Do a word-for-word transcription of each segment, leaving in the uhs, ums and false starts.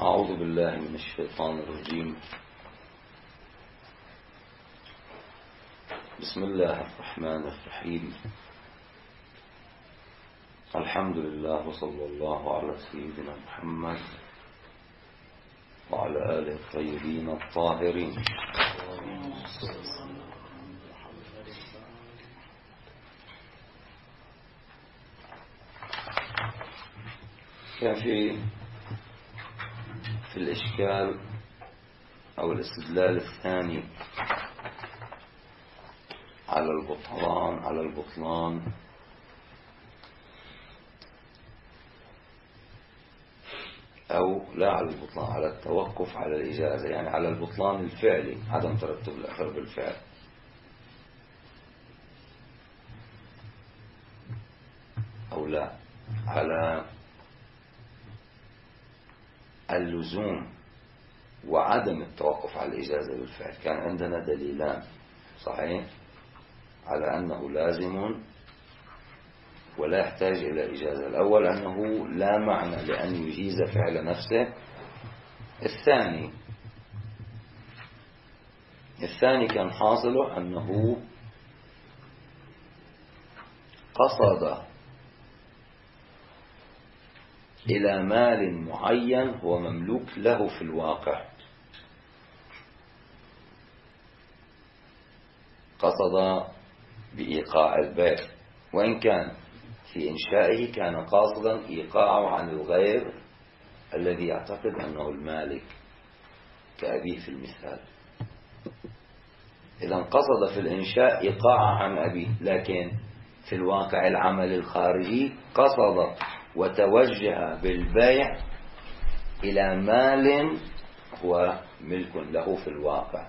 أعوذ بالله من الشيطان الرجيم. بسم الله الرحمن الرحيم. الحمد لله وصلى الله على سيدنا محمد وعلى آله الطيبين الطاهرين. كان في في الإشكال أو الاستدلال الثاني على البطلان على البطلان أو لا على البطلان، على التوقف على الإجازة، يعني على البطلان الفعلي، عدم ترتب الأثر بالفعل، أو لا على اللزوم وعدم التوقف على الإجازة بالفعل. كان عندنا دليلان صحيح على أنه لازم ولا يحتاج إلى إجازة. الأول أنه لا معنى لأن يجيز فعل نفسه. الثاني الثاني كان حاصله أنه قصد إلى مال معين هو مملوك له في الواقع، قصد بإيقاع البيع، وإن كان في إنشائه كان قاصدا إيقاعه عن الغير الذي يعتقد أنه المالك كأبيه في المثال. إذا قصد في الإنشاء إيقاعه عن أبيه، لكن في الواقع العمل الخارجي قصد وتوجه بالبيع إلى مال هو ملك له في الواقع.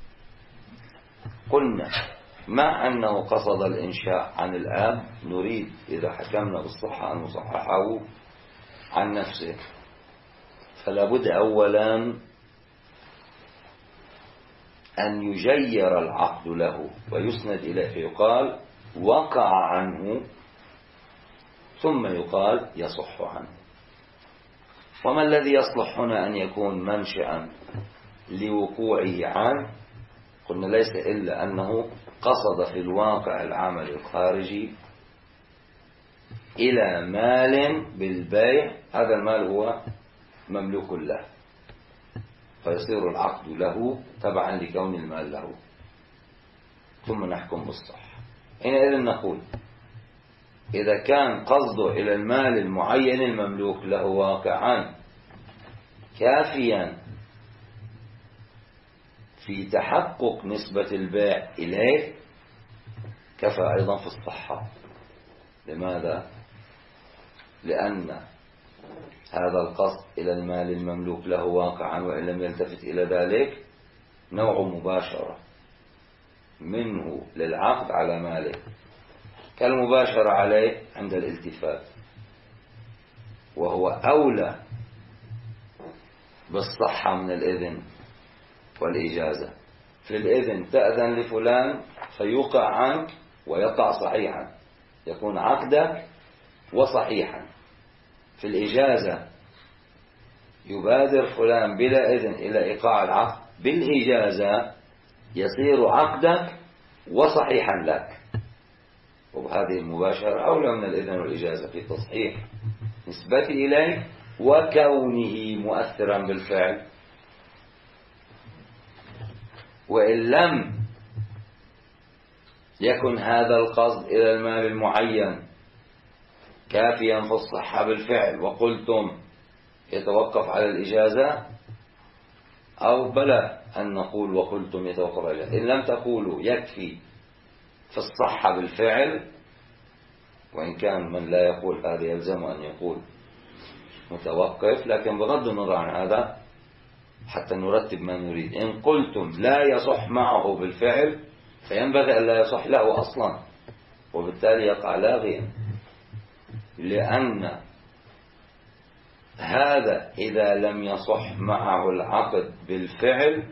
قلنا مع أنه قصد الإنشاء عن الآب، نريد إذا حكمنا بالصحة أن نصححه عن نفسه، فلا بد أولا أن يجير العقد له ويسند إليه، فيقال وقع عنه، ثم يقال يصح عنه. وما الذي يصلح هنا أن يكون منشأ لوقوعه عنه؟ قلنا ليس إلا أنه قصد في الواقع العمل الخارجي إلى مال بالبيع، هذا المال هو مملوك له، فيصير العقد له تبعا لكون المال له، ثم نحكم بالصح. حينئذ نقول إذا كان قصده إلى المال المعين المملوك له واقعا كافيا في تحقق نسبة البيع إليه، كفى أيضا في الصحة. لماذا؟ لأن هذا القصد إلى المال المملوك له واقعا وإن لم يلتفت إلى ذلك نوع مباشرة منه للعقد على ماله، كالمباشرة عليه عند الالتفات، وهو أولى بالصحة من الإذن والإجازة. في الإذن تأذن لفلان فيوقع عنك ويقع صحيحا، يكون عقدك وصحيحا. في الإجازة يبادر فلان بلا إذن إلى إيقاع العقد، بالإجازة يصير عقدك وصحيحا لك، وهذه المباشرة أولى من الإذن والإجازة في تصحيح نسبته إليه وكونه مؤثرا بالفعل. وإن لم يكن هذا القصد إلى المال المعين كافيا في الصحة بالفعل، وقلتم يتوقف على الإجازة، أو بلى أن نقول وقلتم يتوقف على الإجازة. إن لم تقولوا يكفي في الصحة بالفعل، وإن كان من لا يقول هذا يلزم أن يقول متوقف، لكن بغض النظر عن هذا حتى نرتب ما نريد. إن قلتم لا يصح معه بالفعل فينبغي أن لا يصح له أصلا، وبالتالي يقع لاغيا، لأن هذا إذا لم يصح معه العقد بالفعل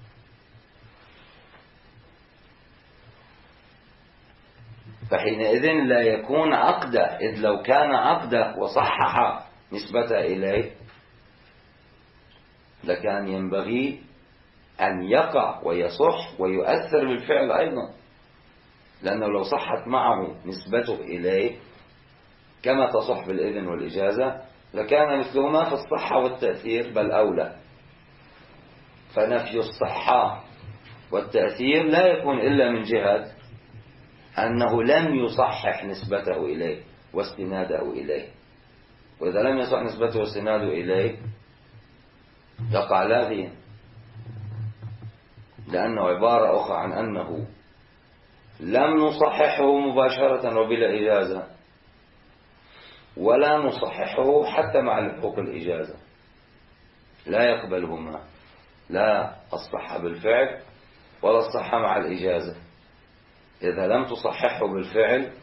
فحينئذ لا يكون عقده، إذ لو كان عقده وصحح نسبته إليه لكان ينبغي أن يقع ويصح ويؤثر بالفعل أيضا، لأنه لو صحت معه نسبته إليه كما تصح بالإذن والإجازة لكان مثلهما في الصحة والتأثير بل أولى. فنفي الصحة والتأثير لا يكون إلا من جهة أنه لم يصحح نسبته إليه واستناده إليه، وإذا لم يصح نسبته واستناده إليه يقع لاغيا، لأنه عبارة أخرى عن أنه لم نصححه مباشرة وبلا إجازة، ولا نصححه حتى مع لحوق الإجازة، لا يقبلهما، لا الصحة بالفعل ولا الصحة مع الإجازة. إذا لم تصححه بالفعل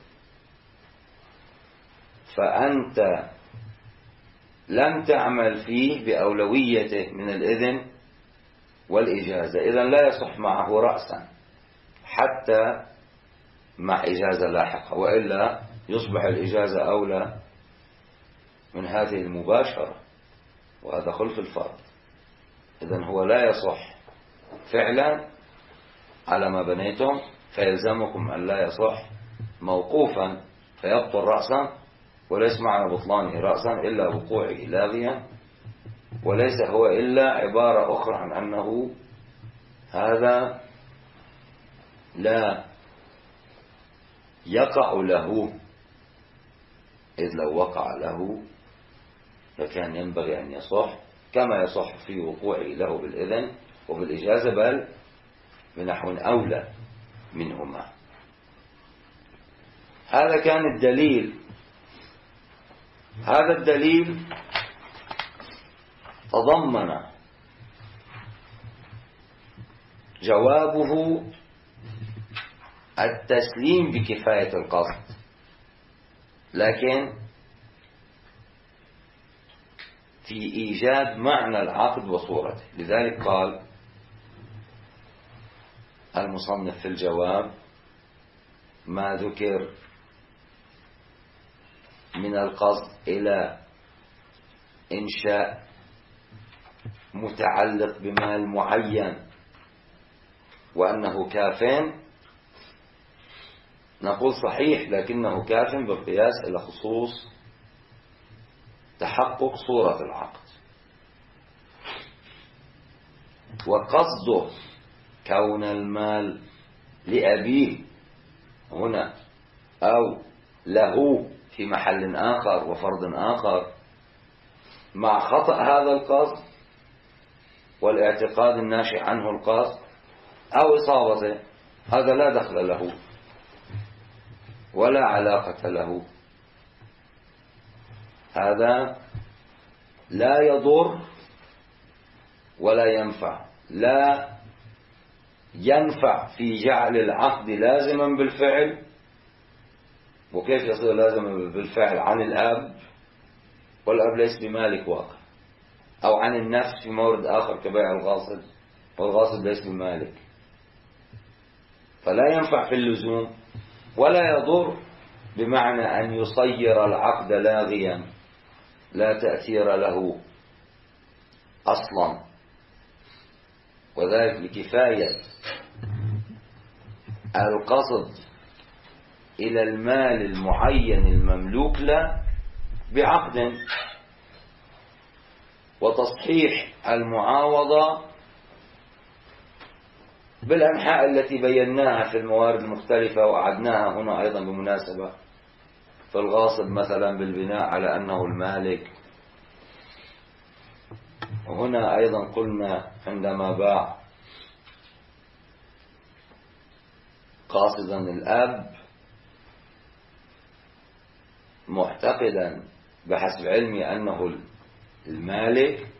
فأنت لم تعمل فيه بأولويته من الإذن والإجازة، إذن لا يصح معه رأسا حتى مع إجازة لاحقة، وإلا يصبح الإجازة أولى من هذه المباشرة، وهذا خلف الفرض. إذن هو لا يصح فعلا على ما بنيتم، فيلزمكم أن لا يصح موقوفا فيبطل رأسا، وليس معنى بطلانه رأسا إلا وقوعه لاغيا، وليس هو إلا عبارة أخرى عن أنه هذا لا يقع له، إذ لو وقع له فكان ينبغي أن يصح كما يصح في وقوعه له بالإذن وبالإجازة، بل بنحو أولى منهما. هذا كان الدليل. هذا الدليل تضمن جوابه التسليم بكفاية القصد، لكن في إيجاد معنى العقد وصورته. لذلك قال المصنف في الجواب: ما ذكر من القصد إلى إنشاء متعلق بمال معين وأنه كاف، نقول صحيح، لكنه كاف بالقياس إلى خصوص تحقق صورة العقد. وقصده كون المال لأبيه هنا أو له في محل آخر وفرض آخر مع خطأ هذا القصد والاعتقاد الناشئ عنه القصد أو إصابته، هذا لا دخل له ولا علاقة له، هذا لا يضر ولا ينفع. لا ينفع في جعل العقد لازما بالفعل، وكيف يصير لازما بالفعل عن الأب والأب ليس بمالك واقع، أو عن النفس في مورد آخر كبيع الغاصب والغاصب ليس بمالك، فلا ينفع في اللزوم ولا يضر، بمعنى أن يصير العقد لاغيا لا تأثير له أصلا، وذلك لكفاية القصد إلى المال المعين المملوك له بعقد، وتصحيح المعاوضة بالأنحاء التي بيناها في الموارد المختلفة وأعدناها هنا أيضا بمناسبة، في الغاصب مثلا بالبناء على أنه المالك، وهنا أيضا قلنا عندما باع قاصدا الأب معتقدا بحسب علمي أنه المالك،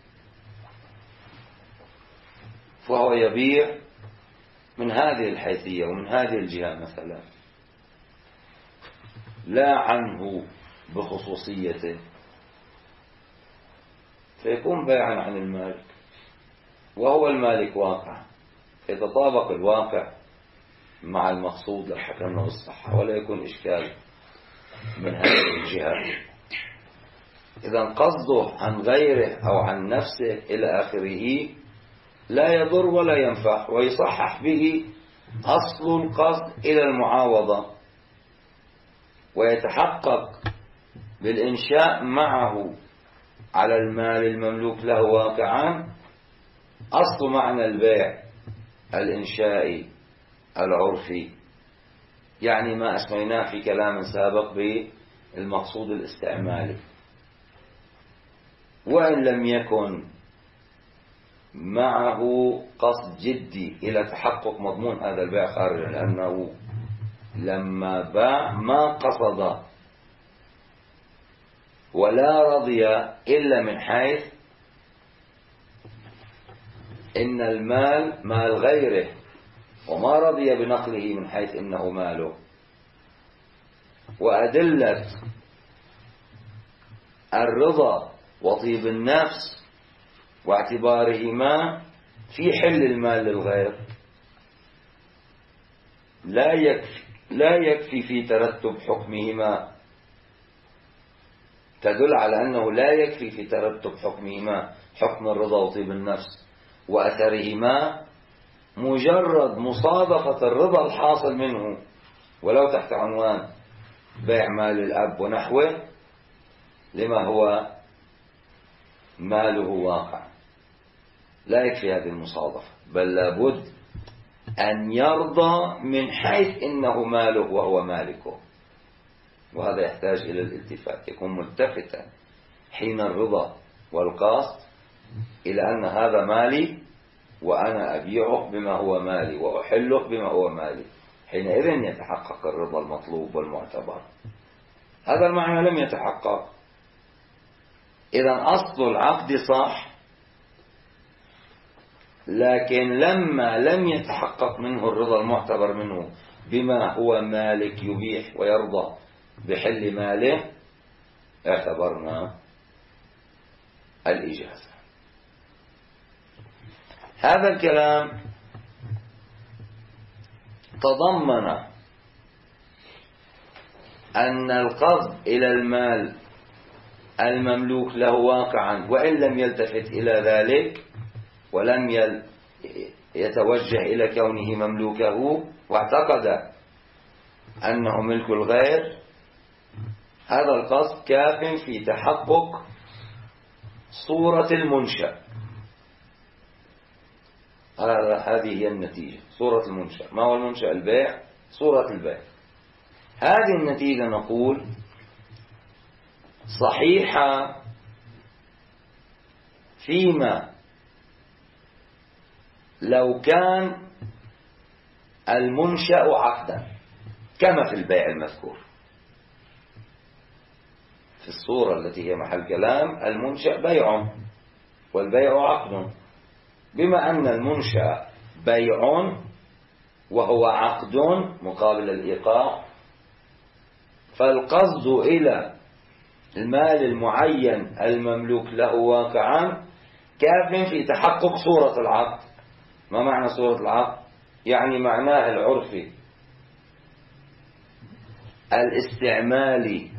فهو يبيع من هذه الحيثية ومن هذه الجهة مثلا، لا عنه بخصوصيته، فيكون بيعا عن المالك وهو المالك واقع، يتطابق الواقع مع المقصود لحكمنا بالصحة، ولا يكون إشكال من هذه الجهة. إذا قصده عن غيره أو عن نفسه إلى آخره لا يضر ولا ينفع، ويصحح به أصل القصد إلى المعاوضة، ويتحقق بالإنشاء معه على المال المملوك له واقعا أصل معنى البيع الإنشائي العرفي، يعني ما أسميناه في كلام سابق بالمقصود الاستعمالي. وإن لم يكن معه قصد جدي إلى تحقق مضمون هذا البيع خارجا، لأنه لما باع ما قصد ولا رضي إلا من حيث إن المال مال غيره، وما رضي بنقله من حيث إنه ماله. وأدلة الرضا وطيب النفس واعتبارهما في حل المال للغير لا يكفي لا يكفي في ترتب حكمهما، تدل على أنه لا يكفي في ترتب حكمهما حكم الرضا وطيب النفس وأثرهما مجرد مصادفة الرضا الحاصل منه ولو تحت عنوان بيع مال الأب ونحوه لما هو ماله واقع. لا يكفي هذه المصادفة، بل لابد أن يرضى من حيث إنه ماله وهو مالكه، وهذا يحتاج إلى الالتفات، يكون ملتفتا حين الرضا والقصد إلى أن هذا مالي وأنا أبيعه بما هو مالي وأحله بما هو مالي، حينئذ يتحقق الرضا المطلوب والمعتبر. هذا المعنى لم يتحقق. إذا أصل العقد صح، لكن لما لم يتحقق منه الرضا المعتبر منه بما هو مالك يبيح ويرضى بحل ماله اعتبرنا الإجازة. هذا الكلام تضمن أن القصد إلى المال المملوك له واقعا وإن لم يلتفت إلى ذلك ولم يتوجه إلى كونه مملوكه واعتقد أنه ملك الغير، هذا القصد كاف في تحقق صورة المنشأ. هذه هي النتيجة، صورة المنشأ. ما هو المنشأ؟ البيع، صورة البيع. هذه النتيجة نقول صحيحة فيما لو كان المنشأ عقدا كما في البيع المذكور. في الصورة التي هي محل كلام المنشأ بيع والبيع عقد، بما أن المنشأ بيع وهو عقد مقابل الإيقاع، فالقصد إلى المال المعين المملوك له واقعا كاف في تحقق صورة العقد. ما معنى صورة العقد؟ يعني معناه العرفي الاستعمالي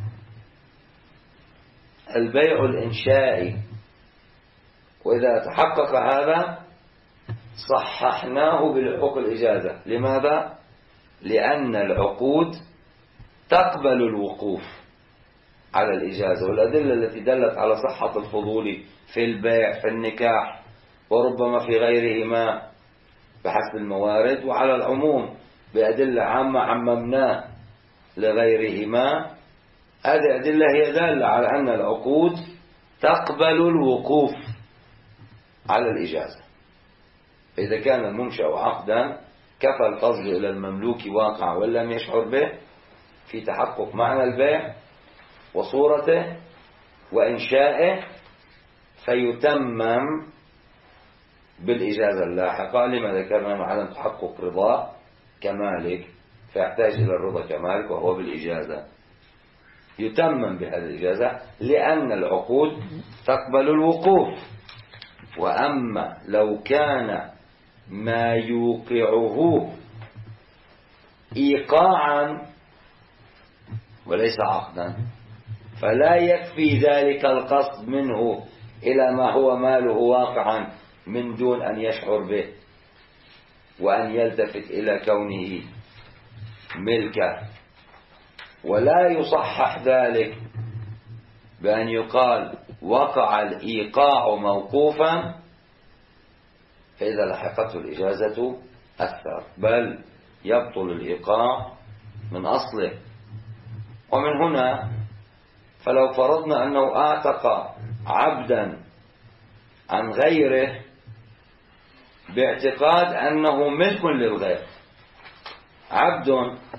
البيع الإنشائي. وإذا تحقق هذا صححناه بالحقوق الإجازة. لماذا؟ لأن العقود تقبل الوقوف على الإجازة، والأدلة التي دلت على صحة الفضول في البيع في النكاح وربما في غيرهما بحسب الموارد، وعلى العموم بأدلة عامة عممناه لغيرهما، هذه أدلة هي دالة على أن العقود تقبل الوقوف على الإجازة. إذا كان المنشأ عقدا كفى القصد إلى المملوك واقع وإن لم يشعر به في تحقق معنى البيع وصورته وإنشائه، فيتمم بالإجازة اللاحقة لما ذكرنا مع عدم تحقق رضا كمالك، فيحتاج إلى الرضا كمالك وهو بالإجازة. يتمم بهذه الإجازة لأن العقود تقبل الوقوف. وأما لو كان ما يوقعه إيقاعا وليس عقدا فلا يكفي ذلك القصد منه إلى ما هو ماله واقعا من دون أن يشعر به وأن يلتفت إلى كونه ملكه. ولا يصحح ذلك بأن يقال وقع الإيقاع موقوفا فإذا لحقته الإجازة أثر، بل يبطل الإيقاع من أصله. ومن هنا فلو فرضنا أنه أعتق عبدا عن غيره باعتقاد أنه ملك للغير، عبد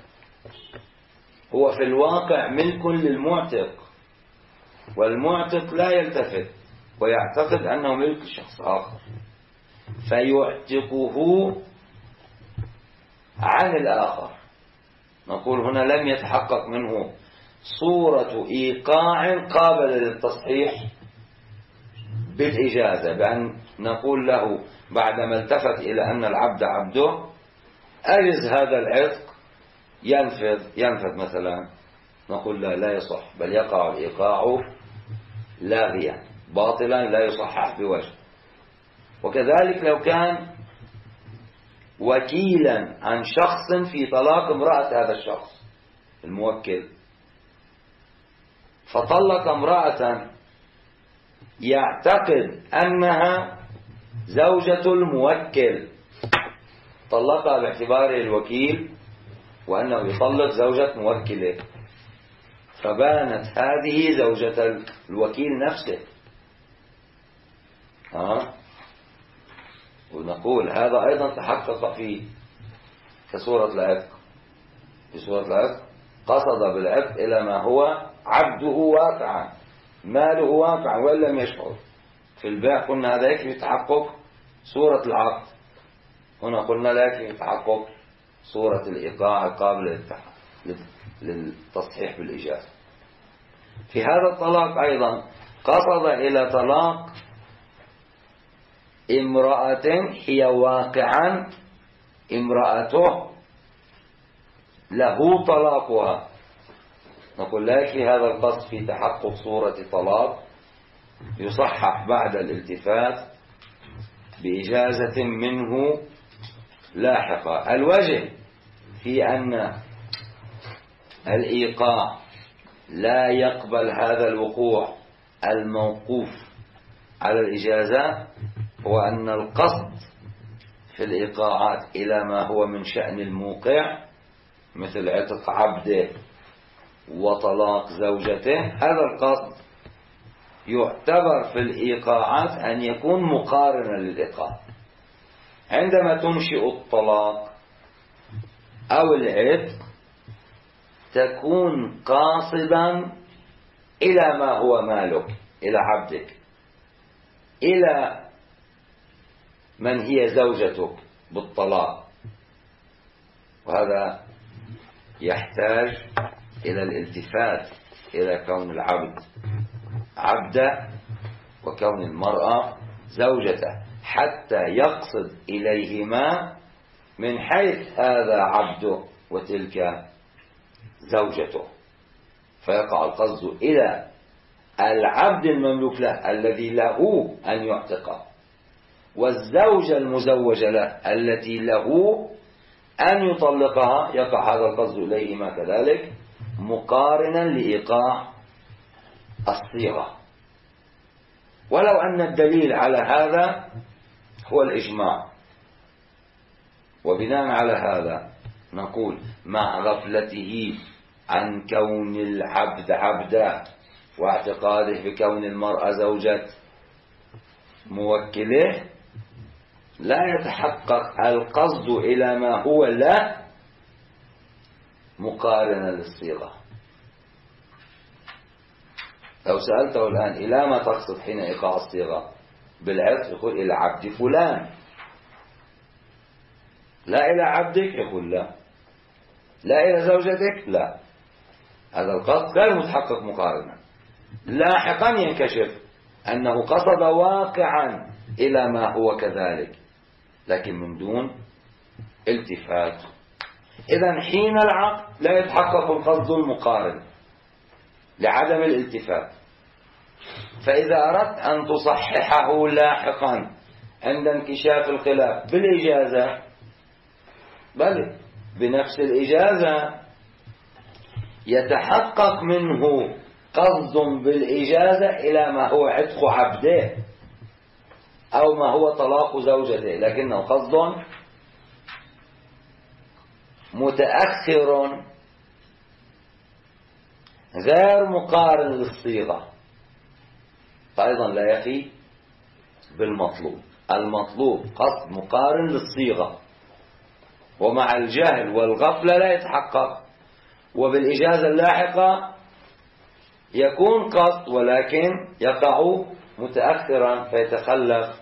هو في الواقع ملك للمعتق، والمعتق لا يلتفت ويعتقد أنه ملك شخص آخر، فيعتقه عن الآخر. نقول هنا لم يتحقق منه صورة إيقاع قابلة للتصحيح بالإجازة، بأن نقول له بعدما التفت إلى أن العبد عبده أجز هذا العتق ينفذ ينفذ مثلا، نقول لا لا يصح، بل يقع الإيقاع لاغيا باطلا لا يصحح بوجه. وكذلك لو كان وكيلا عن شخص في طلاق امرأة هذا الشخص الموكل، فطلق امرأة يعتقد أنها زوجة الموكل، طلقها باعتباره الوكيل وأنه يطلق زوجة موكله، فبانت هذه زوجة الوكيل نفسه. ها؟ ونقول هذا أيضا تحقق في كسورة العتق. في سورة العتق قصد بالعتق إلى ما هو عبده واقعا، ماله واقعا وإن لم يشعر. في البيع قلنا هذا يكفي تحقق سورة العقد، هنا قلنا لا يكفي تحقق سورة الإيقاع القابلة للتصحيح بالإجازة. في هذا الطلاق أيضا قصد إلى طلاق امرأة هي واقعا امرأته له طلاقها، نقول لا يكفي هذا القصد في تحقق صورة طلاق، يصحح بعد الالتفات بإجازة منه لاحقة. الوجه في أن الإيقاع لا يقبل هذا الوقوع الموقوف على الإجازة هو أن القصد في الإيقاعات إلى ما هو من شأن الموقع مثل عتق عبده وطلاق زوجته، هذا القصد يعتبر في الإيقاعات أن يكون مقارنا للإيقاع. عندما تنشئ الطلاق أو العتق تكون قاصدا إلى ما هو مالك، إلى عبدك، إلى من هي زوجتك بالطلاق، وهذا يحتاج إلى الالتفات إلى كون العبد عبده وكون المرأة زوجته، حتى يقصد إليهما من حيث هذا عبده وتلك زوجته، فيقع القصد إلى العبد المملوك له الذي له أن يعتقه، والزوجة المزوجة له التي له أن يطلقها، يقع هذا القصد إليهما كذلك مقارنا لإيقاع الصيغة. ولو أن الدليل على هذا هو الإجماع، وبناء على هذا نقول مع غفلته عن كون العبد عبدا واعتقاده بكون المرأة زوجة موكله لا يتحقق القصد إلى ما هو لا مقارنة للصيغة. لو سألته الآن إلى ما تقصد حين إيقاع الصيغة بالعتق، يقول إلى عبد فلان، لا إلى عبدك، يقول لا، لا إلى زوجتك، لا، هذا القصد غير متحقق مقارنة. لاحقا ينكشف أنه قصد واقعا إلى ما هو كذلك لكن من دون التفات. إذن حين العقد لا يتحقق القصد المقارن، لعدم الالتفات. فإذا أردت أن تصححه لاحقا عند انكشاف الخلاف بالإجازة، بل بنفس الإجازة يتحقق منه قصد بالإجازة إلى ما هو عتق عبده أو ما هو طلاق زوجته، لكنه قصد متأخر غير مقارن للصيغة، فأيضا لا يفي بالمطلوب. المطلوب قصد مقارن للصيغة، ومع الجهل والغفلة لا يتحقق، وبالإجازة اللاحقة يكون قصد ولكن يقع متأخرا فيتخلف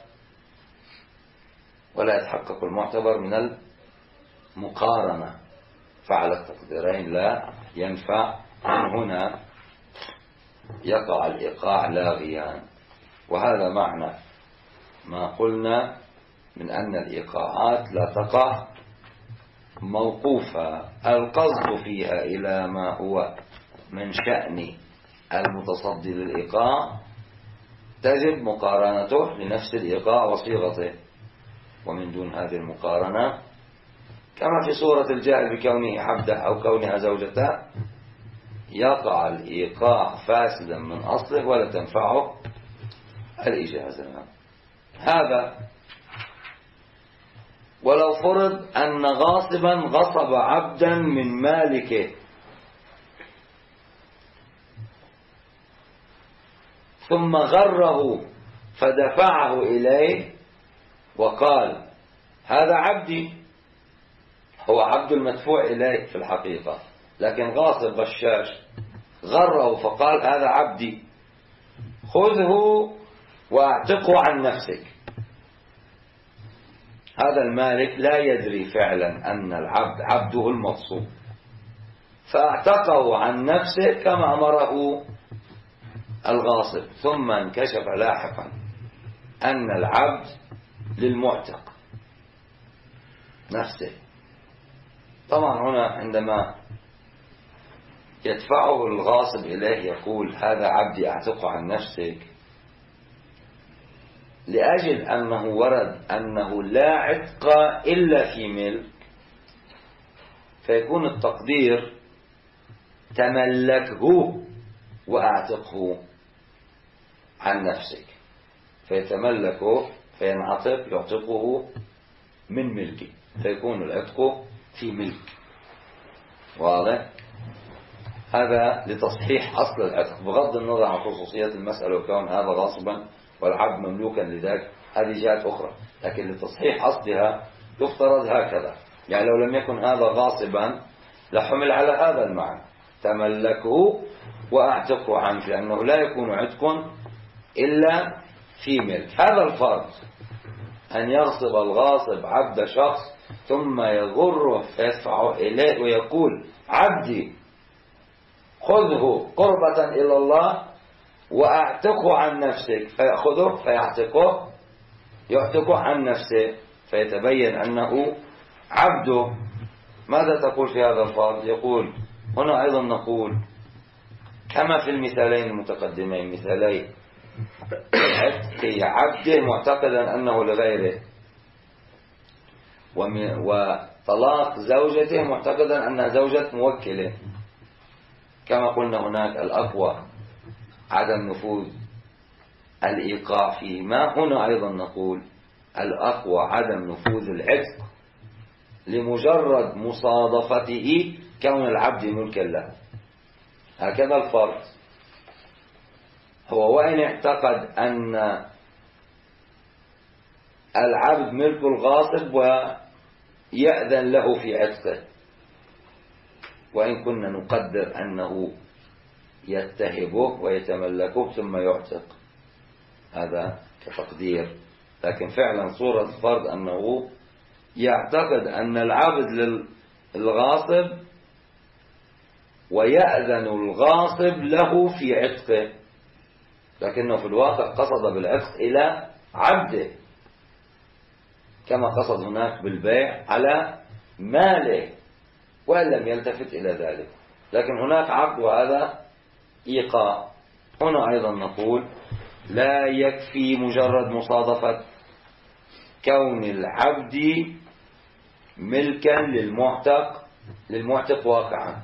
ولا يتحقق المعتبر من المقارنة، فعلى التقديرين لا ينفع. من هنا يقع الإيقاع لاغيا، وهذا معنى ما قلنا من أن الإيقاعات لا تقع موقوفة، القصد فيها إلى ما هو من شأن المتصدي للإيقاع تجب مقارنته لنفس الإيقاع وصيغته، ومن دون هذه المقارنة كما في صورة الجاهل بكونه عبده أو كونها زوجته يقع الإيقاع فاسدا من أصله ولا تنفعه الإجازة. هذا ولو فرض أن غاصبا غصب عبدا من مالكه ثم غره فدفعه إليه وقال هذا عبدي، هو عبد المدفوع إليه في الحقيقة، لكن غاصب غشاش غره فقال هذا عبدي خذه واعتقه عن نفسك. هذا المالك لا يدري فعلا أن العبد عبده المغصوب، فاعتقه عن نفسه كما أمره الغاصب، ثم انكشف لاحقا أن العبد للمعتق نفسه. طبعا هنا عندما يدفعه الغاصب إليه يقول هذا عبدي أعتقه عن نفسك، لأجل أنه ورد أنه لا عتق إلا في ملك، فيكون التقدير تملكه وأعتقه عن نفسك، فيتملكه فينعتق يعتقه من ملكه، فيكون العتق في ملك. واضح؟ هذا لتصحيح أصل العتق بغض النظر عن خصوصية المسألة وكون هذا غاصبا والعبد مملوكا لذلك، هذه جهات أخرى، لكن لتصحيح أصلها يفترض هكذا. يعني لو لم يكن هذا غاصبا لحمل على هذا المعنى تملكه وأعتقه عنك، لأنه لا يكون عتق إلا في ملك. هذا الفرض أن يغصب الغاصب عبد شخص ثم يغره فيدفعه إليه ويقول عبدي خذه قربة إلى الله وأعتقه عن نفسك، فيأخذه فيعتقه يعتقه عن نفسه فيتبين أنه عبده. ماذا تقول في هذا الفرض؟ يقول هنا أيضا نقول كما في المثالين المتقدمين، مثالي عتق عبده معتقدا أنه لغيره، وطلاق زوجته معتقدا أنها زوجة موكله، كما قلنا هناك الأقوى عدم نفوذ الإيقاع فيما، هنا أيضا نقول الأقوى عدم نفوذ العتق لمجرد مصادفته كون العبد ملكا له. هكذا الفرض هو وإن اعتقد أن العبد ملك الغاصب ويأذن له في عتقه، وإن كنا نقدر أنه يتهبه ويتملكه ثم يعتق، هذا كتقدير، لكن فعلا صورة الفرض أنه يعتقد أن العبد للغاصب ويأذن الغاصب له في عتقه، لكنه في الواقع قصد بالعتق إلى عبده، كما قصد هناك بالبيع على ماله وإن لم يلتفت إلى ذلك، لكن هناك عقد وهذا إيقاع. هنا أيضا نقول لا يكفي مجرد مصادفة كون العبد ملكا للمعتق للمعتق واقعا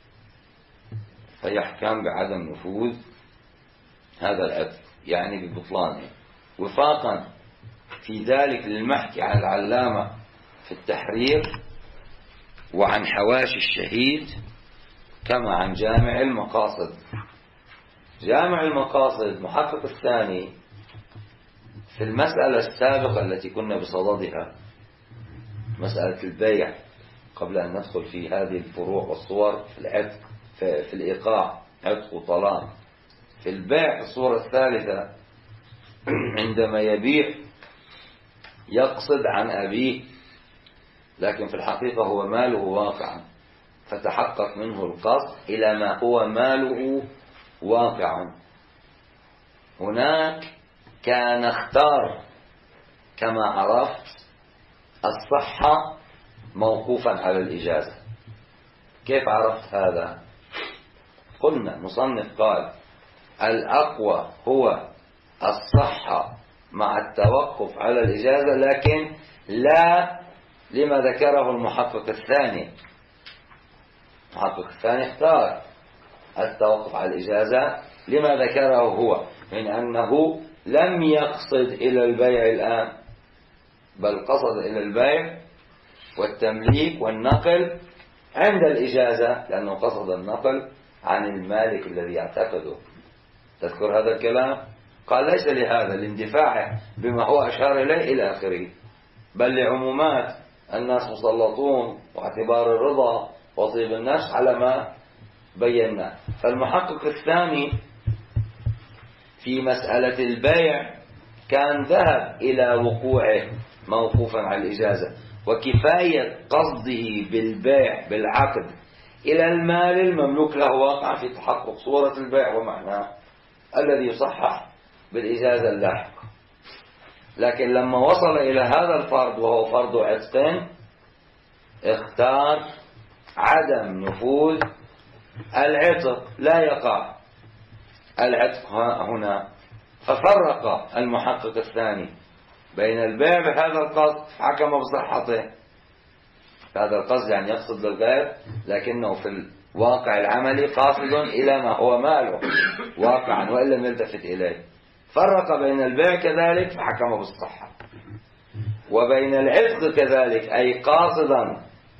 فيحكم بعدم نفوذ هذا العتق، يعني ببطلانه. وفاقا في ذلك للمحكي عن العلامة في التحرير وعن حواشي الشهيد كما عن جامع المقاصد. جامع المقاصد محقق الثاني في المسألة السابقة التي كنا بصددها، مسألة البيع، قبل أن ندخل في هذه الفروع والصور في العتق في, في الإيقاع عتق وطلاق. في البيع في الصورة الثالثة عندما يبيع يقصد عن أبيه لكن في الحقيقة هو ماله واقعا، فتحقق منه القصد إلى ما هو ماله واقعا. هناك كان اختار كما عرفت الصحة موقوفا على الإجازة. كيف عرفت هذا؟ قلنا مصنف قال الأقوى هو الصحة مع التوقف على الإجازة، لكن لا لما ذكره المحقق الثاني. المحقق الثاني اختار التوقف على الإجازة لما ذكره هو من أنه لم يقصد إلى البيع الآن، بل قصد إلى البيع والتمليك والنقل عند الإجازة، لأنه قصد النقل عن المالك الذي يعتقده. تذكر هذا الكلام؟ قال ليس لهذا الاندفاع بما هو أشار إليه إلى آخره، بل لعمومات الناس مسلطون واعتبار الرضا وطيب النفس على ما بينا. فالمحقق الثاني في مسألة البيع كان ذهب إلى وقوعه موقوفا على الإجازة، وكفاية قصده بالبيع بالعقد إلى المال المملوك له واقعا في تحقق صورة البيع ومعناه الذي يصحح بالإجازة اللاحقة. لكن لما وصل إلى هذا الفرض وهو فرض عتق اختار عدم نفوذ العتق، لا يقع العتق هنا. ففرق المحقق الثاني بين البيع بهذا القصد حكم بصحته. هذا القصد يعني يقصد للغير لكنه في الواقع العملي قاصد إلى ما هو ماله واقعا وإن لم يلتفت إليه. فرق بين البيع كذلك فحكم بالصحة، وبين العتق كذلك أي قاصدا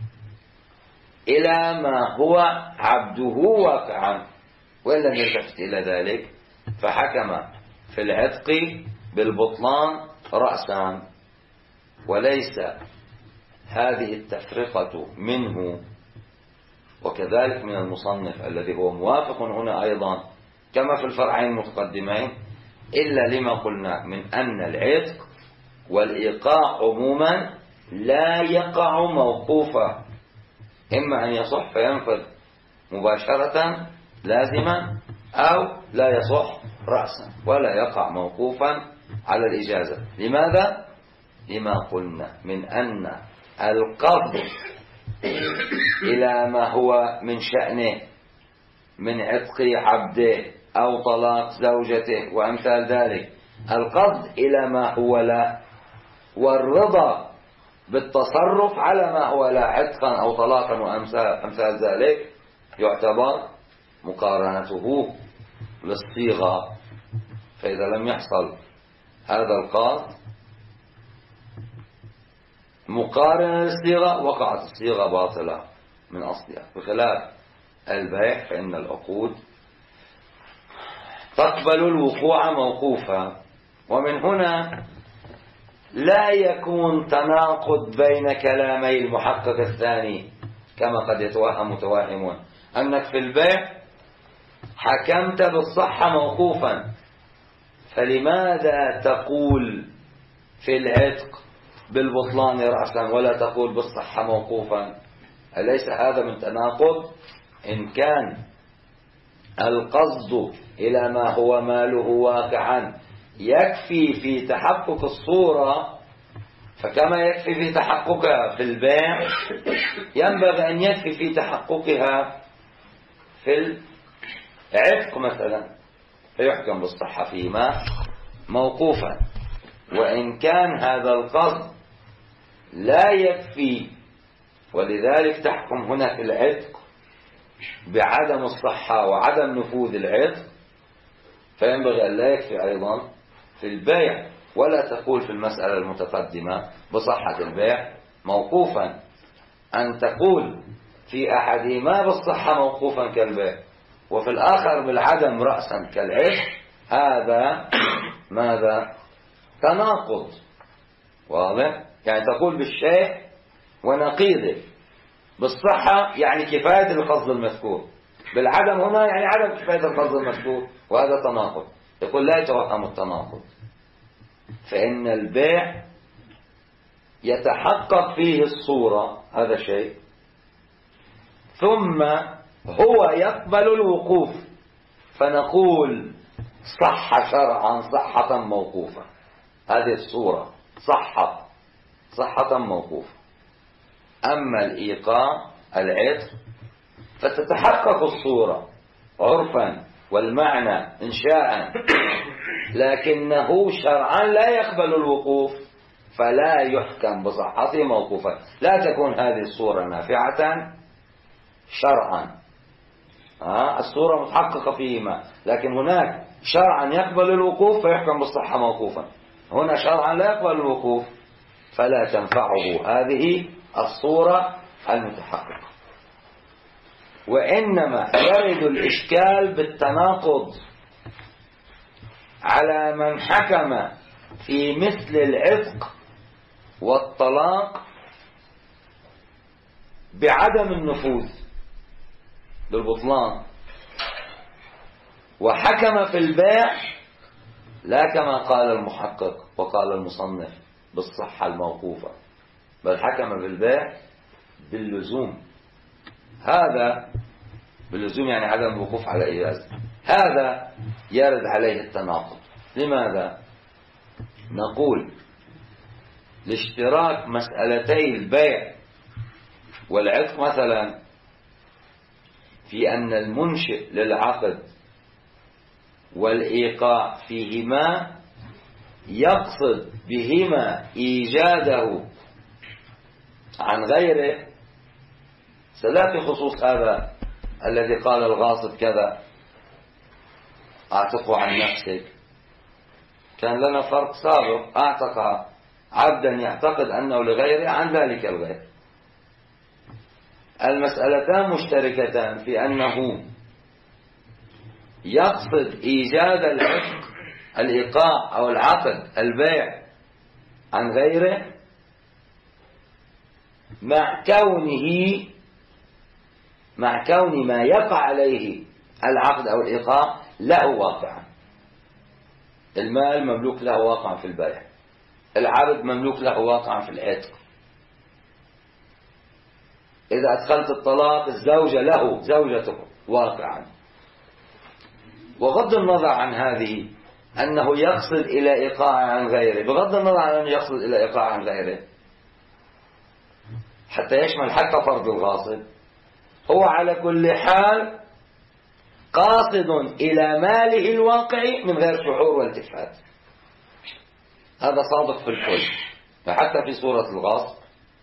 إلى ما هو عبده واقعا وإن لم يلتفت إلى ذلك فحكم في العتق بالبطلان رأسا. وليس هذه التفرقة منه وكذلك من المصنف الذي هو موافق هنا أيضا كما في الفرعين المتقدمين إلا لما قلنا من أن العتق والإيقاع عموما لا يقع موقوفا، إما أن يصح فينفذ مباشرة لازما أو لا يصح رأسا ولا يقع موقوفا على الإجازة. لماذا؟ لما قلنا من أن القصد إلى ما هو من شأنه من عتق عبده أو طلاق زوجته وأمثال ذلك، القصد إلى ما هو لا، والرضا بالتصرف على ما هو لا عتقا أو طلاقا وأمثال ذلك يعتبر مقارنته للصيغة. فإذا لم يحصل هذا القصد مقارنة للصيغة وقعت الصيغة باطلة من أصلها، بخلاف البيع فإن العقود تقبل الوقوع موقوفا. ومن هنا لا يكون تناقض بين كلامي المحقق الثاني كما قد يتوهم متوهمون، أنك في البيع حكمت بالصحة موقوفا، فلماذا تقول في العتق بالبطلان رأسا ولا تقول بالصحة موقوفا؟ أليس هذا من تناقض؟ إن كان القصد إلى ما هو ماله واقعا يكفي في تحقق الصورة، فكما يكفي في تحققها في البيع ينبغي أن يكفي في تحققها في عتق مثلا فيحكم بالصحة فيما موقوفا، وإن كان هذا القصد لا يكفي، ولذلك تحكم هنا في العتق بعدم الصحة وعدم نفوذ العتق، فينبغي أن لا يكفي أيضا في البيع، ولا تقول في المسألة المتقدمة بصحة البيع موقوفا، أن تقول في أحدهما بالصحة موقوفا كالبيع وفي الآخر بالعدم رأسا كالعتق، هذا ماذا؟ تناقض واضح؟ يعني تقول بالشيء ونقيضه، بالصحة يعني كفاية القصد المذكور، بالعدم هنا يعني عدم كفاية القصد المذكور، وهذا تناقض. يقول لا يتوهم التناقض، فإن البيع يتحقق فيه الصورة، هذا شيء، ثم هو يقبل الوقوف، فنقول صح شرعا صحة موقوفة، هذه الصورة صحة صحة موقوفة. أما الإيقاع العتق فتتحقق الصورة عرفا والمعنى إنشاء، لكنه شرعا لا يقبل الوقوف، فلا يحكم بصحته موقوفا. لا تكون هذه الصورة نافعة شرعا، آه الصورة متحققة فيهما، لكن هناك شرعا يقبل الوقوف فيحكم بالصحة موقوفا، هنا شرعا لا يقبل الوقوف فلا تنفعه هذه الصورة المتحققة. وإنما يرد الإشكال بالتناقض على من حكم في مثل العتق والطلاق بعدم النفوذ بالبطلان، وحكم في البيع لا كما قال المحقق وقال المصنف بالصحة الموقوفة، بل حكم في البيع باللزوم. هذا باللزوم يعني عدم الوقوف على إجازة، هذا يرد عليه التناقض. لماذا؟ نقول لاشتراك مسألتي البيع والعتق مثلا في أن المنشئ للعقد والإيقاع فيهما يقصد بهما إيجاده عن غيره، لا في خصوص هذا الذي قال الغاصب كذا اعتقه عن نفسك، كان لنا فرق سابق، اعتق عبدا يعتقد أنه لغيره عن ذلك الغير. المسألتان مشتركتان في أنه يقصد إيجاد العتق الإيقاع أو العقد البيع عن غيره مع كونه مع كون ما يقع عليه العقد أو الإيقاع له واقعا. المال مملوك له واقعا في البيع، العبد مملوك له واقعا في العتق. إذا أدخلت الطلاق الزوجة له زوجته واقعا، وغض النظر عن هذه أنه يقصد إلى إيقاع عن غيره، بغض النظر عن أنه يقصد إلى إيقاع عن غيره حتى يشمل حتى فرض الغاصب، هو على كل حال قاصد إلى ماله الواقعي من غير شعور والتفات، هذا صادق في الكل. فحتى في سورة الغاصب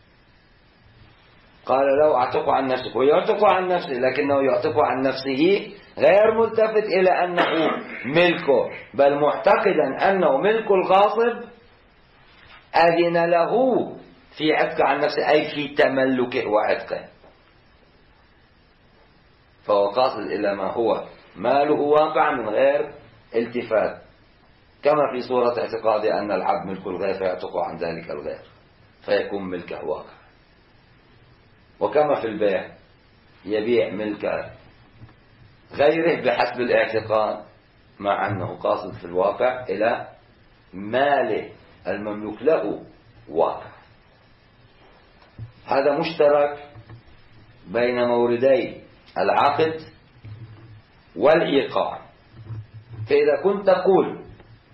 قال له اعتق عن نفسك، ويعتق عن نفسه لكنه يعتق عن نفسه غير ملتفت إلى أنه ملكه، بل معتقدا أنه ملك الغاصب أذن له في عتق عن نفسه، أي في تملكه وعتقه، فهو قاصد إلى ما هو ماله واقع من غير التفات، كما في صورة اعتقاده أن العبد ملك الغير فيعتق عن ذلك الغير فيكون ملكه واقع، وكما في البيع يبيع ملك غيره بحسب الاعتقاد مع أنه قاصد في الواقع إلى ماله المملوك له واقع. هذا مشترك بين موردي العقد والإيقاع. فإذا كنت تقول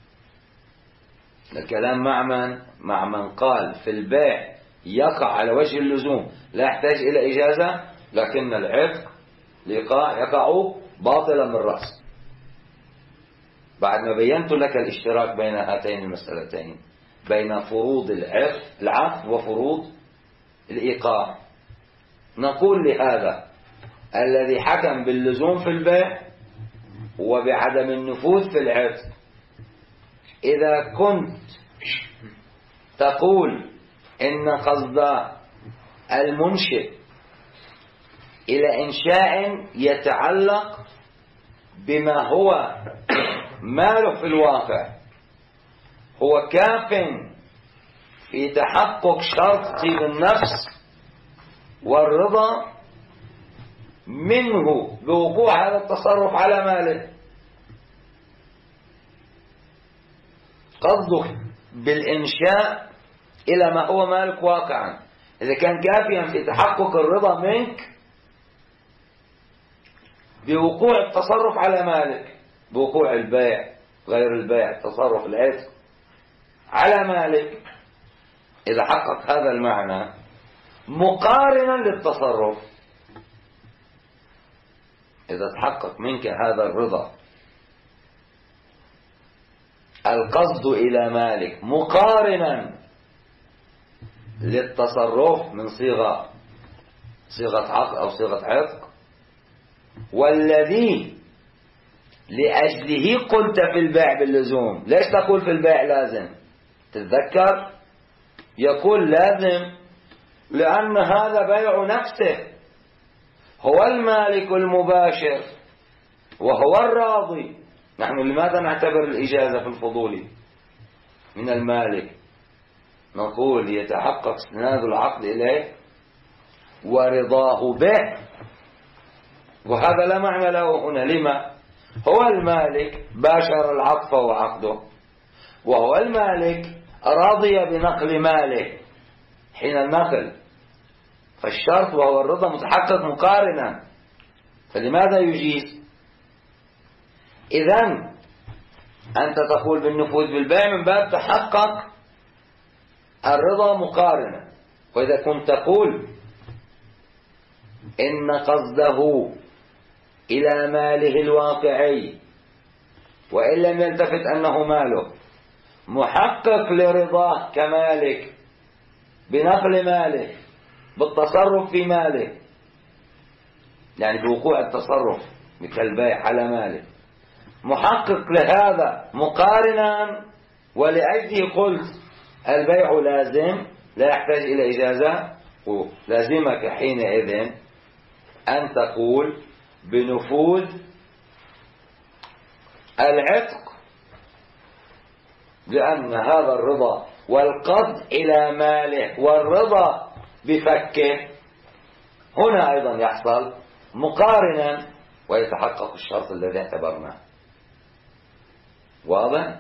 الكلام مع من مع من قال في البيع يقع على وجه اللزوم لا يحتاج إلى إجازة، لكن العتق الإيقاع يقع باطلة من الرأس، بعد ما بينت لك الاشتراك بين هاتين المسألتين، بين فروض العقد وفروض الإيقاع. نقول لهذا الذي حكم باللزوم في البيع وبعدم النفوذ في العقد: إذا كنت تقول إن قصد المنشئ إلى إنشاء يتعلق بما هو ماله في الواقع هو كاف في تحقق شرط طيب النفس والرضا منه بوقوع هذا التصرف على ماله، قصدك بالإنشاء إلى ما هو مالك واقعا إذا كان كافيا في تحقق الرضا منك بوقوع التصرف على مالك، بوقوع البيع غير البيع التصرف العتق على مالك، إذا حقق هذا المعنى مقارنا للتصرف، إذا تحقق منك هذا الرضا القصد إلى مالك مقارنا للتصرف من صيغة صيغة عقد أو صيغة عتق، والذي لأجله قلت في البيع باللزوم. ليش تقول في البيع لازم؟ تتذكر يقول لازم لأن هذا بيع نفسه، هو المالك المباشر وهو الراضي. نحن لماذا نعتبر الإجازة في الفضول من المالك؟ نقول يتحقق استناد العقد إليه ورضاه به، وهذا لا معنى له هنا. لما؟ هو المالك باشر العقد فهو عقده، وهو المالك راضي بنقل ماله حين النقل، فالشرط وهو الرضا متحقق مقارنا، فلماذا يجيز؟ إذن أنت تقول بالنفوذ بالبيع من باب تحقق الرضا مقارنا. وإذا كنت تقول إن قصده إلى ماله الواقعي وإن لم يلتفت أنه ماله محقق لرضاه كمالك بنقل ماله بالتصرف في ماله، يعني بوقوع التصرف مثل البيع على ماله، محقق لهذا مقارنا، ولأجله قلت البيع لازم لا يحتاج إلى إجازة، ولازمك حينئذ أن تقول بنفوذ العتق، لأن هذا الرضا والقصد إلى ماله والرضا بفكه هنا أيضا يحصل مقارنا ويتحقق الشرط الذي اعتبرناه. واضح؟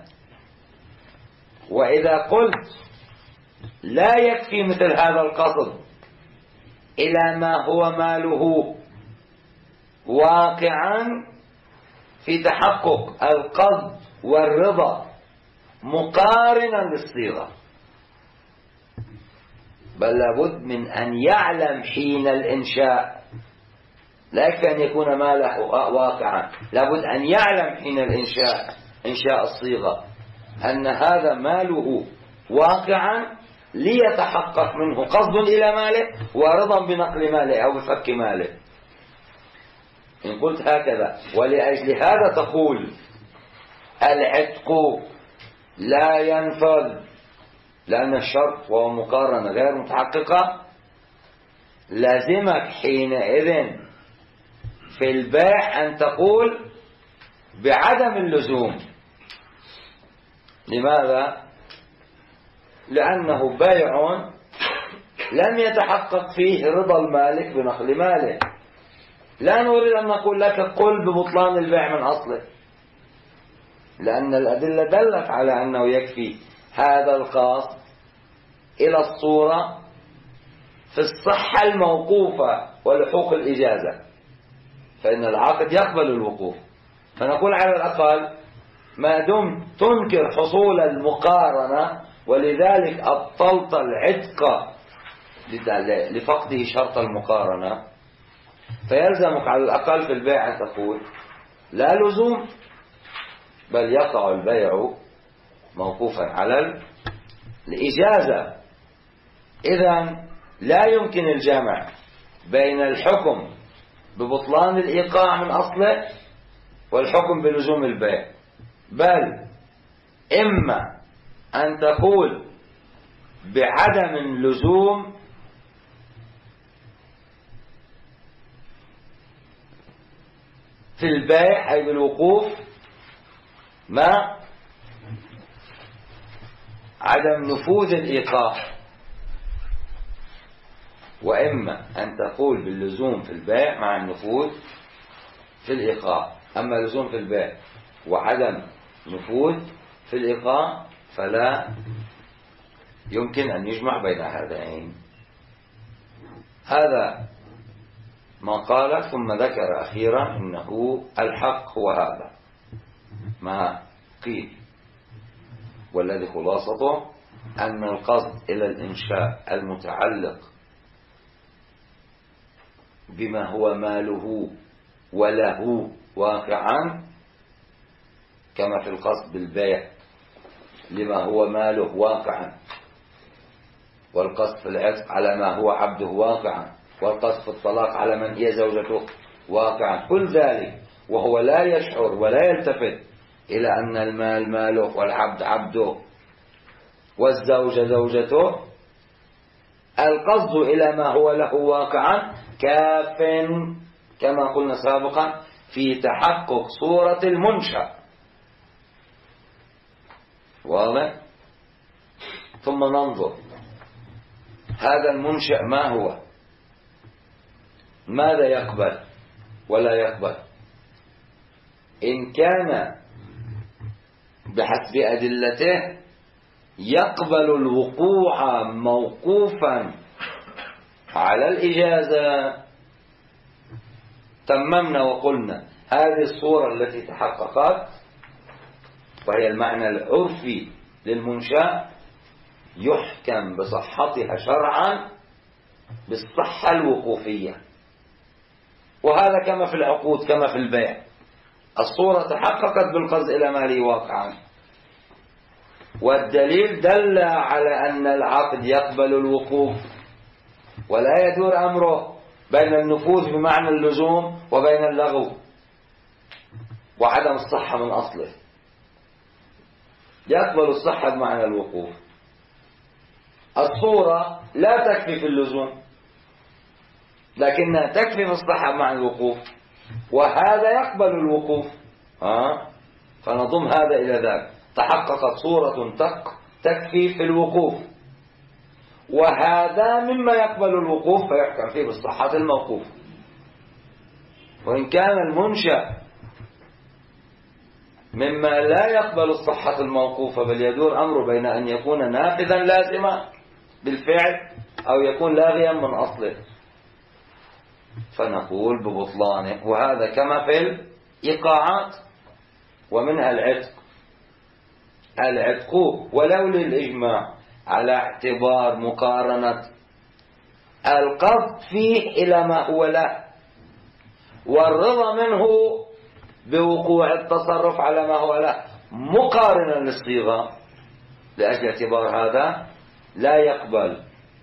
وإذا قلت لا يكفي مثل هذا القصد إلى ما هو ماله واقعا في تحقق القصد والرضا مقارنا للصيغة، بل لابد من أن يعلم حين الإنشاء، لا يكفي أن يكون ماله واقعا، لابد أن يعلم حين الإنشاء إنشاء الصيغة أن هذا ماله واقعا ليتحقق منه قصد إلى ماله ورضا بنقل ماله أو بفك ماله. إن قلت هكذا ولأجل هذا تقول العتق لا ينفذ لأن الشرط وهو مقارنة غير متحققة، لازمك حينئذ في البيع أن تقول بعدم اللزوم. لماذا؟ لأنه بيع لم يتحقق فيه رضا المالك بنقل ماله. لا نريد أن نقول لك قل ببطلان البيع من أصله، لأن الأدلة دلت على أنه يكفي هذا القصد إلى الصورة في الصحة الموقوفة ولحوق الإجازة، فإن العقد يقبل الوقوف. فنقول على الأقل ما دمت تنكر حصول المقارنة ولذلك أبطلت العتق لفقده شرط المقارنة، فيلزمك على الأقل في البيع أن تقول لا لزوم، بل يقع البيع موقوفا على الإجازة. إذن لا يمكن الجمع بين الحكم ببطلان الإيقاع من أصله والحكم بلزوم البيع، بل إما أن تقول بعدم اللزوم في البيع أي بالوقوف مع عدم نفوذ الإيقاع، وإما أن تقول باللزوم في البيع مع النفوذ في الإيقاع. أما لزوم في البيع وعدم نفوذ في الإيقاع فلا يمكن أن يجمع بين هذين. هذا ما قال، ثم ذكر أخيرا إنه الحق هو هذا ما قيل، والذي خلاصته أن القصد إلى الإنشاء المتعلق بما هو ماله وله واقعا، كما في القصد بالبيع لما هو ماله واقعا، والقصد في العتق على ما هو عبده واقعا، والقصد في الطلاق على من هي زوجته واقعا، كل ذلك وهو لا يشعر ولا يلتفت إلى أن المال ماله والعبد عبده والزوجة زوجته. القصد إلى ما هو له واقعا كاف كما قلنا سابقا في تحقق صورة المنشأ. واضح؟ ثم ننظر هذا المنشأ ما هو، ماذا يقبل ولا يقبل. إن كان بحسب أدلته يقبل الوقوع موقوفا على الإجازة، تممنا وقلنا هذه الصورة التي تحققت وهي المعنى العرفي للمنشأ يحكم بصحتها شرعا بالصحة الوقوفية. وهذا كما في العقود كما في البيع، الصورة تحققت بالقصد إلى ماله واقعا، والدليل دل على أن العقد يقبل الوقوف ولا يدور أمره بين النفوذ بمعنى اللزوم وبين اللغو وعدم الصحة من أصله. يقبل الصحة بمعنى الوقوف. الصورة لا تكفي في اللزوم لكنها تكفي في الصحة بمعنى الوقوف، وهذا يقبل الوقوف. ها؟ فنضم هذا إلى ذاك، تحققت صورة تكفي في الوقوف، وهذا مما يقبل الوقوف فيحكم فيه بالصحة الموقوف. وإن كان المنشأ مما لا يقبل الصحة الموقوفة بل يدور أمره بين أن يكون نافذا لازما بالفعل أو يكون لاغيا من أصله، فنقول ببطلانه. وهذا كما في الإيقاعات، ومنها العتق. العتق ولو للإجماع على اعتبار مقارنة القصد فيه إلى ما هو له والرضا منه بوقوع التصرف على ما هو له مقارنا للصيغة، لأجل اعتبار هذا لا يقبل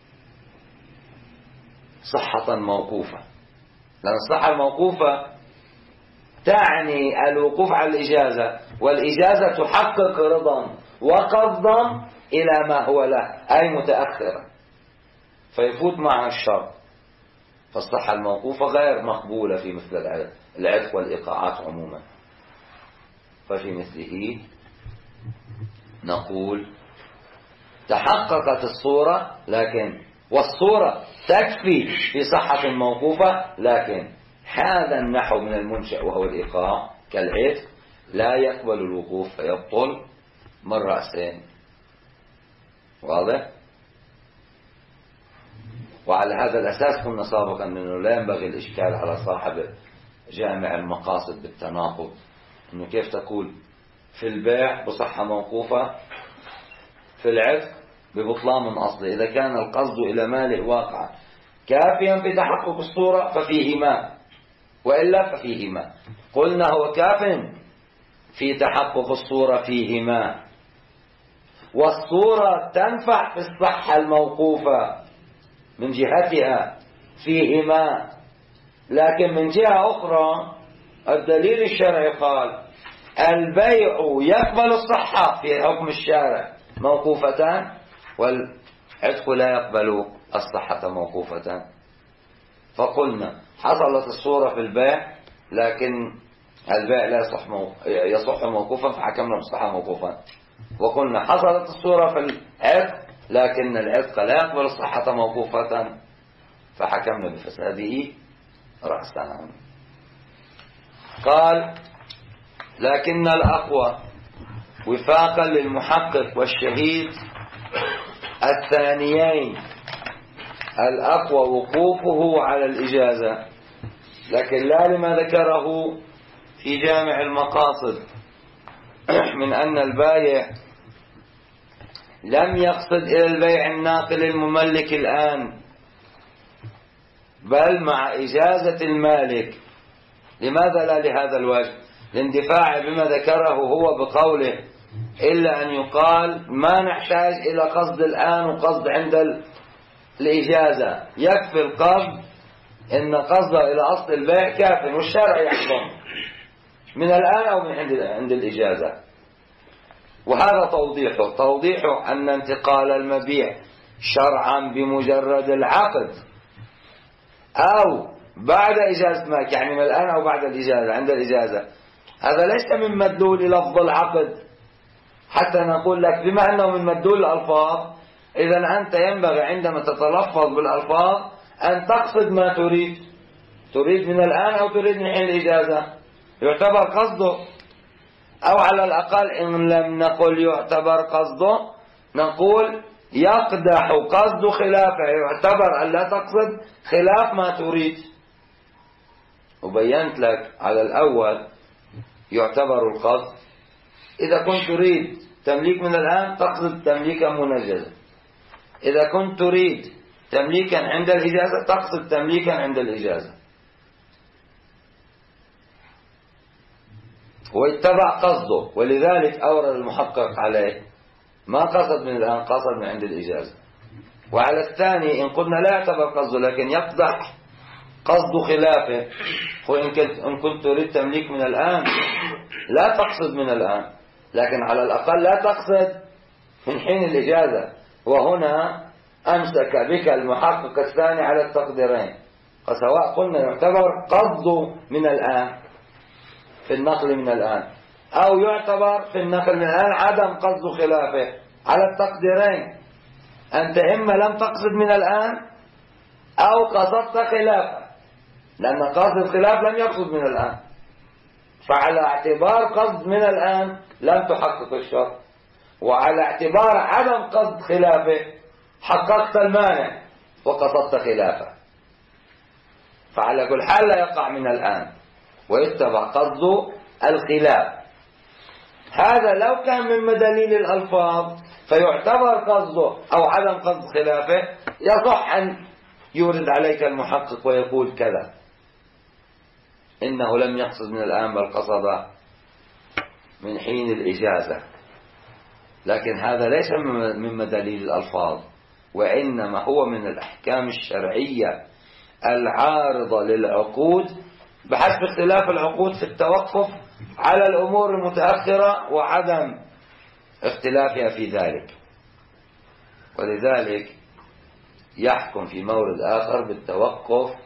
صحة موقوفة، لأن الصحة الموقوفة تعني الوقوف على الإجازة، والإجازة تحقق رضا وقصدا إلى ما هو له أي متأخرا، فيفوت معها الشرط. فالصحة الموقوفة غير مقبولة في مثل العتق والإيقاعات عموما. ففي مثله نقول تحققت الصورة لكن والصورة تكفي في صحة موقوفة، لكن هذا النحو من المنشأ وهو الإيقاع كالعتق لا يقبل الوقوف فيبطل من رأسين. واضح؟ وعلى هذا الأساس قلنا سابقا أنه لا ينبغي الإشكال على صاحب جامع المقاصد بالتناقض، أنه كيف تقول في البيع بصحة موقوفة في العتق ببطلان من أصله. إذا كان القصد إلى ماله واقعا كافيا في تحقق الصورة ففيهما، وإلا ففيهما. قلنا هو كاف في تحقق الصورة فيهما، والصورة تنفع في الصحة الموقوفة من جهتها فيهما، لكن من جهة أخرى الدليل الشرعي قال البيع يقبل الصحة في حكم الشارع موقوفتان، والعتق لا يقبل الصحة موقوفتان. فقلنا حصلت الصورة في البيع، لكن البيع لا يصح يصح موقوفا، فحكمنا بالصحة موقوفا. وقلنا حصلت الصورة في العتق، لكن العتق لا يقبل الصحة موقوفة، فحكمنا بفساده رأسا. قال لكن الأقوى وفاقا للمحقق والشهيد الثانيين، الأقوى وقوفه على الإجازة، لكن لا لما ذكره في جامع المقاصد من أن البايع لم يقصد إلى البيع الناقل المملك الآن، بل مع إجازة المالك. لماذا لا لهذا الوجه؟ لاندفاع بما ذكره هو بقوله إلا أن يقال ما نحتاج إلى قصد الآن وقصد عند الإجازة، يكفي القصد إن قصده إلى أصل البيع كاف، والشرع يحكم من الآن أو من عند عند الإجازة. وهذا توضيحه توضيحه أن انتقال المبيع شرعا بمجرد العقد أو بعد إجازة مالك، يعني من الآن أو بعد الإجازة عند الإجازة، هذا ليس من مدلول لفظ العقد حتى نقول لك بما أنه من مدلول الألفاظ، إذا أنت ينبغي عندما تتلفظ بالألفاظ أن تقصد ما تريد، تريد من الآن أو تريد من حين الإجازة، يعتبر قصده. أو على الأقل إن لم نقل يعتبر قصده نقول يقدح قصد خلافه، يعتبر أن لا تقصد خلاف ما تريد. وبينت لك على الأول يعتبر القصد إذا كنت تريد تمليك من الآن تقصد تمليكا منجزا، إذا كنت تريد تمليكا عند الإجازة تقصد تمليكا عند الإجازة. واتبع قصده، ولذلك أورد المحقق عليه ما قصد من الآن، قصد من عند الإجازة. وعلى الثاني إن قلنا لا يعتبر قصده لكن يقدح قصد خلافه، وإن كنت, إن كنت تريد تمليك من الآن لا تقصد من الآن، لكن على الأقل لا تقصد من حين الإجازة. وهنا أمسك بك المحقق الثاني على التقديرين، فسواء قلنا يعتبر قصده من الآن في النقل من الآن، أو يعتبر في النقل من الآن عدم قصد خلافه، على التقديرين أنت إما لم تقصد من الآن أو قصدت خلافه، لأن قصد الخلاف لم يقصد من الآن، فعلى اعتبار قصد من الآن لم تحقق الشرط، وعلى اعتبار عدم قصد خلافه حققت المانع وقصدت خلافه. فعلى كل حال لا يقع من الآن ويتبع قصد الخلاف. هذا لو كان من مدليل الألفاظ فيعتبر قصده أو عدم قصد خلافه، يصح أن يورد عليك المحقق ويقول كذا إنه لم يقصد من الآن بل قصد من حين الإجازة، لكن هذا ليس من مدليل الألفاظ، وإنما هو من الأحكام الشرعية العارضة للعقود بحسب اختلاف العقود في التوقف على الأمور المتأخرة وعدم اختلافها في ذلك. ولذلك يحكم في مورد آخر بالتوقف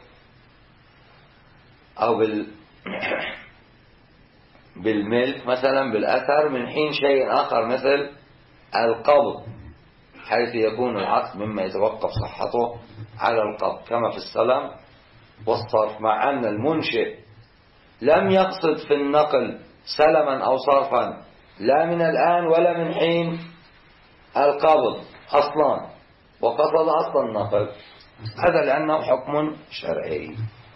أو بال بالملك مثلا بالأثر من حين شيء آخر مثل القبض، حيث يكون العقد مما يتوقف صحته على القبض كما في السلم والصرف، مع أن المنشئ لم يقصد في النقل سلما أو صرفا لا من الآن ولا من حين القبض أصلا، وقصد أصلا النقل، هذا لأنه حكم شرعي.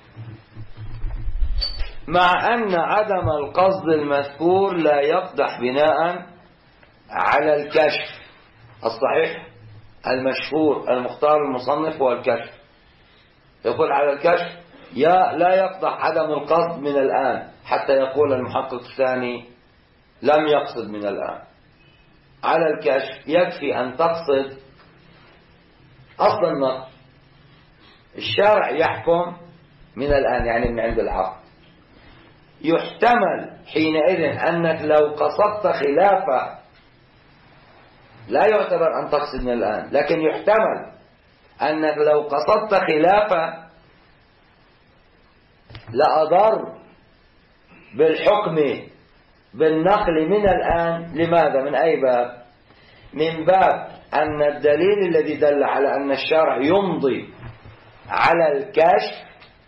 مع أن عدم القصد المذكور لا يقدح بناء على الكشف الصحيح المشهور المختار المصنف هو الكشف، يقول على الكشف يا لا يقدح عدم القصد من الآن حتى يقول المحقق الثاني لم يقصد من الآن. على الكشف يكفي أن تقصد أصل النقل. الشارع يحكم من الآن يعني من عند العقد. يحتمل حينئذ أنك لو قصدت خلافه لا يعتبر أن تقصد من الآن، لكن يحتمل أنك لو قصدت خلافه لأضر بالحكم بالنقل من الآن. لماذا؟ من أي باب؟ من باب أن الدليل الذي دل على أن الشرع يمضي على الكشف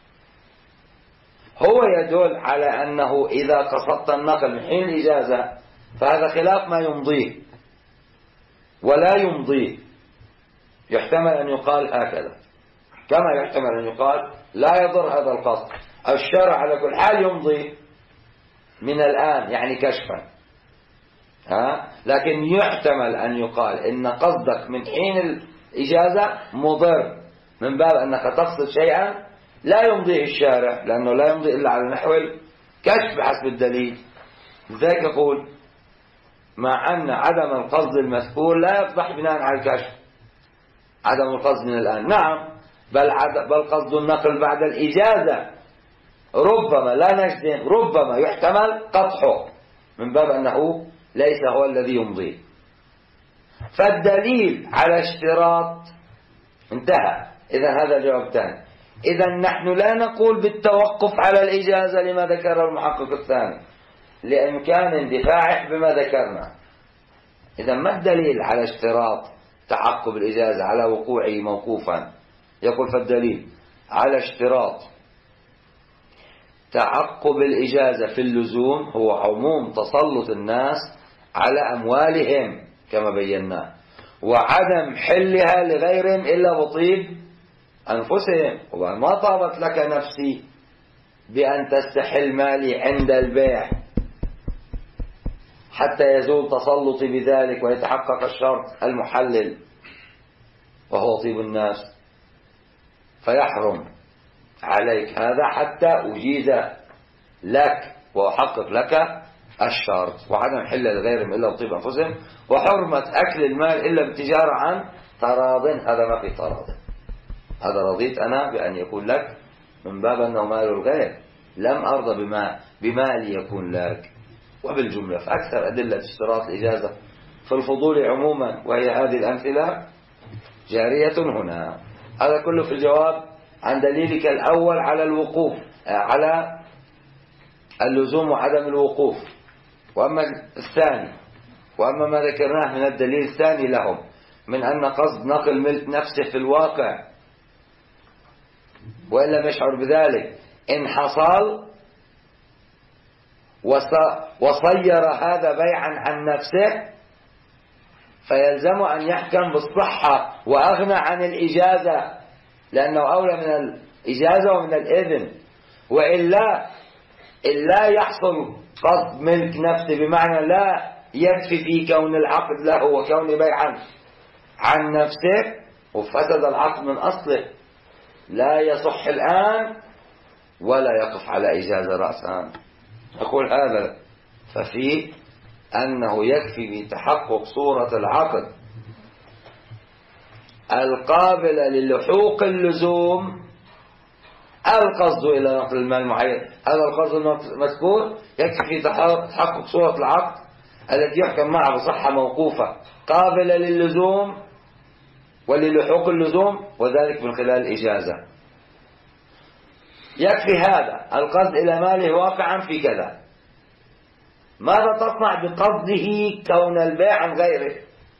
هو يدل على أنه إذا قصدت النقل من حين الإجازة فهذا خلاف ما يمضيه ولا يمضيه. يحتمل أن يقال هكذا، كما يحتمل أن يقال لا يضر هذا القصد. الشرع على كل حال يمضي من الآن يعني كشفا، ها؟ لكن يحتمل أن يقال إن قصدك من حين الإجازة مضر، من باب أنك تقصد شيئا لا يمضيه الشارع، لأنه لا يمضي إلا على نحو الكشف بحسب الدليل. لذلك يقول مع أن عدم القصد المذكور لا يصبح بناء على الكشف. عدم القصد من الآن نعم، بل, بل قصد النقل بعد الإجازة ربما لا نجزم، ربما يحتمل قطعه من باب أنه ليس هو الذي يمضي. فالدليل على اشتراط انتهى. إذا هذا جواب ثاني. إذا نحن لا نقول بالتوقف على الإجازة لما ذكر المحقق الثاني لإمكان اندفاعه بما ذكرنا. إذا ما الدليل على اشتراط تعقب الإجازة على وقوعه موقوفا؟ يقول فالدليل على اشتراط تعقب الإجازة في اللزوم هو عموم تسلط الناس على أموالهم كما بينا، وعدم حلها لغيرهم إلا بطيب أنفسهم. وما طابت لك نفسي بأن تستحل مالي عند البيع حتى يزول تسلطي بذلك ويتحقق الشرط المحلل وهو طيب الناس، فيحرم عليك هذا حتى أجيز لك وأحقق لك الشرط. وعدم حل لغيرهم إلا بطيب أنفسهم، وحرمة أكل المال إلا بتجارة عن تراض. هذا ما في تراض، هذا رضيت أنا بأن يكون لك من باب أنه مال الغير، لم أرضى بما بمالي يكون لك. وبالجملة فأكثر أدلة اشتراط الإجازة في الفضول عموما، وهي هذه الأمثلة جارية هنا. هذا كله في الجواب عن دليلك الأول على الوقوف، على اللزوم وعدم الوقوف. وأما الثاني، وأما ما ذكرناه من الدليل الثاني لهم من أن قصد نقل ملك نفسه في الواقع وإن لم يشعر بذلك إن حصل وصير هذا بيعا عن نفسه فيلزم أن يحكم بالصحة وأغنى عن الإجازة، لأنه أولى من الإجازة ومن الإذن. وإلا إلا يحصل قصد ملك نفسه بمعنى لا يكفي في كون العقد له وكون بيعا عن نفسه وفسد العقد من أصله، لا يصح الآن ولا يقف على إجازة رأسا. أقول هذا ففيه أنه يكفي بتحقق صورة العقد القابلة للحوق اللزوم القصد إلى نقل المال المعين. هذا القصد المذكور يكفي في تحقق صورة العقد التي يحكم معها بصحة موقوفة قابلة للزوم وللحوق اللزوم، وذلك من خلال الإجازة. يكفي هذا القصد إلى ماله واقعا في كذا. ماذا تصنع بقصده كون البيع عن غيره؟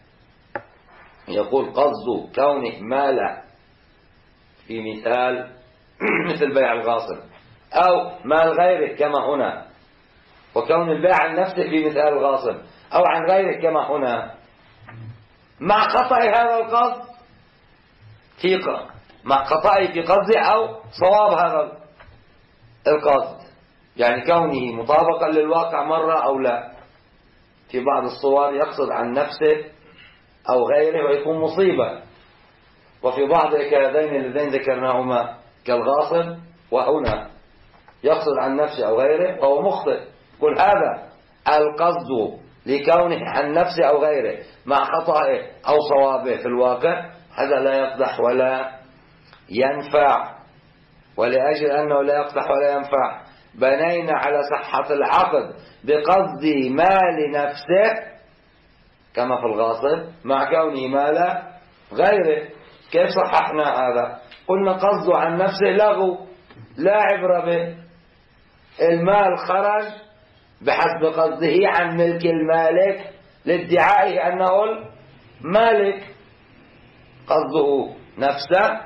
يقول قصد كونه ماله في مثال مثل بيع الغاصب، أو مال غيره كما هنا، وكون البيع عن نفسه في مثال الغاصب أو عن غيره كما هنا، مع خطأ هذا القصد في مع خطأه في قصده أو صواب هذا القصد، يعني كونه مطابقا للواقع مرة أو لا. في بعض الصور يقصد عن نفسه أو غيره ويكون مصيبة، وفي بعض كهذين اللذين ذكرناهما كالغاصب وهنا يقصد عن نفسه أو غيره فهو مخطئ. كل هذا القصد لكونه عن نفسه أو غيره مع خطأه أو صوابه في الواقع هذا لا يقدح ولا ينفع. ولأجل أنه لا يقدح ولا ينفع بنينا على صحة العقد بقصد مال نفسه كما في الغاصب مع كونه مال غيره. كيف صححنا هذا؟ قلنا قصده عن نفسه لغو لا عبرة به. المال خرج بحسب قصده عن ملك المالك لادعائه أنه المالك. قصده نفسه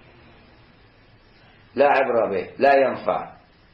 لا عبرة به لا ينفع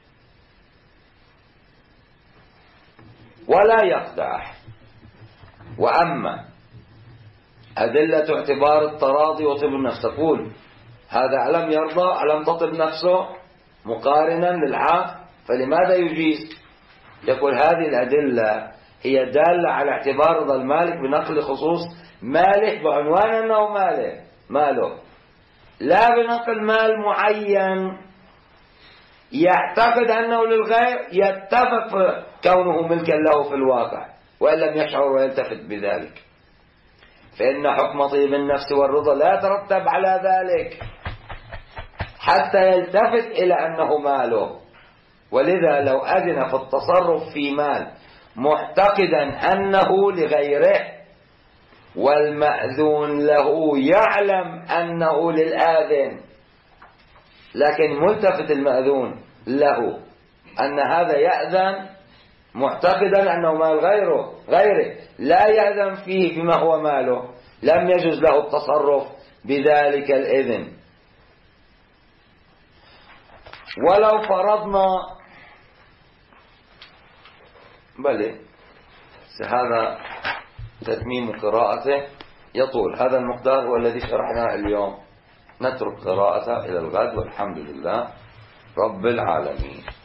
ولا يقدح. وأما أدلة اعتبار التراضي وطب النفس تقول هذا ألم يرضى ألم تطب نفسه مقارنا للعقد فلماذا يجيز؟ يقول هذه الأدلة هي دالة على اعتبار رضا المالك بنقل خصوص مالك بعنوان أنه ماله ماله لا بنقل مال معين يعتقد أنه للغير يتفق كونه ملكا له في الواقع وإن لم يشعر ويلتفت بذلك. فإن حكم طيب النفس والرضا لا يترتب على ذلك حتى يلتفت إلى أنه ماله. ولذا لو أذن في التصرف في مال معتقدا أنه لغيره والمأذون له يعلم أنه للآذن لكن ملتفت المأذون له أن هذا يأذن معتقدا أنه مال غيره غيره لا يأذن فيه بما هو ماله لم يجوز له التصرف بذلك الإذن. ولو فرضنا بل هذا تتميم قراءته يطول. هذا المقدار هو الذي شرحناه اليوم. نترك قراءته إلى الغد والحمد لله رب العالمين.